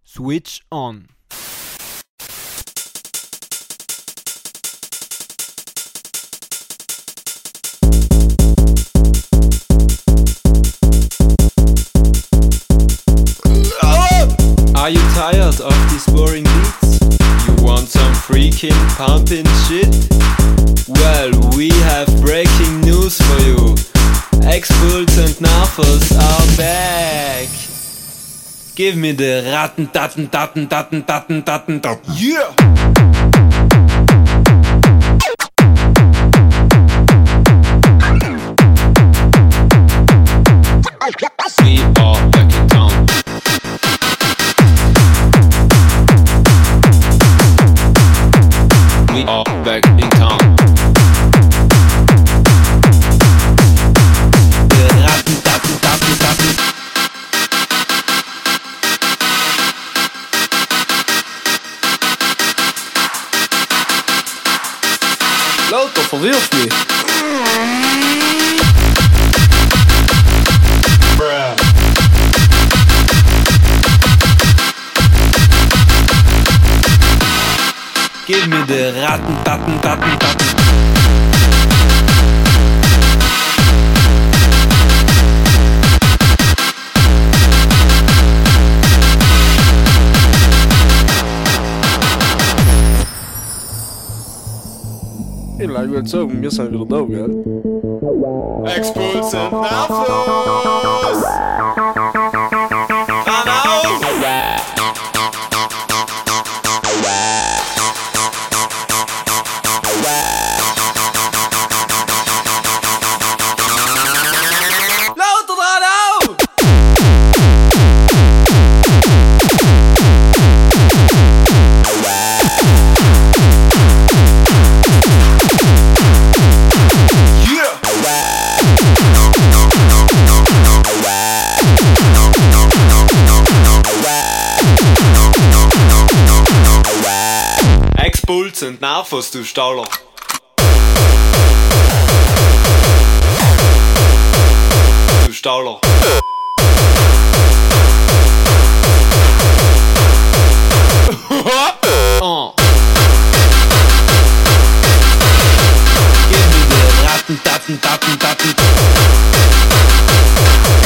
Switch on. Are you tired of these boring beats? You want some freaking pumping shit? Well, we have breaking news for you. X-Bulls and Narfos are back. Give me the Ratten, Datten, Datten, Datten, Datten, Datten, Datten. Yeah! We are back in town. We are back in town. The Ratten, Datten, Datten, Datten. Lauter verwirft mich. Give me the Ratten, Datten, Datten, Datten. Ich würde sagen, wir sind wieder da, gell? X-Bulls and Narfos. Dran auf! Lauter dran auf! X-Bulls and Narfos, du Stauler. Du Stauler. Oh. Give me the Ratten, Datten, Datten, Datten.